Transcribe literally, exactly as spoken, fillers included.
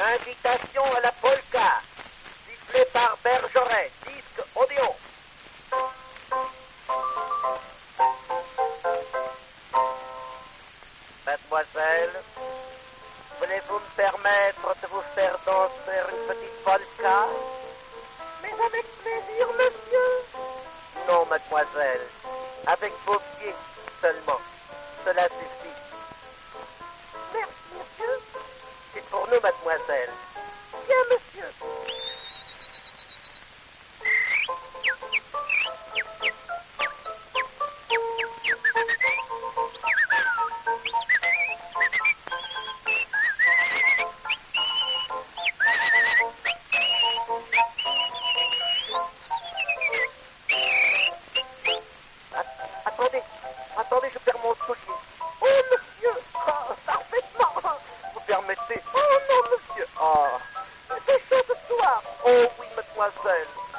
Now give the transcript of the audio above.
Invitation à la polka, sifflée par Bergeret, disque audio. Mademoiselle, voulez-vous me permettre de vous faire danser une petite polka? Mais avec plaisir, monsieur. Non, mademoiselle, avec vos pieds seulement. Cela suffit. Merci, monsieur. C'est pour nous, mademoiselle. Bien, monsieur. Attendez, attendez, je perds mon soulier. Oh, monsieur, oh, parfaitement. Vous permettez? Oh, non, monsieur. Oh, il fait chaud ce soir. Oh, oui, mademoiselle.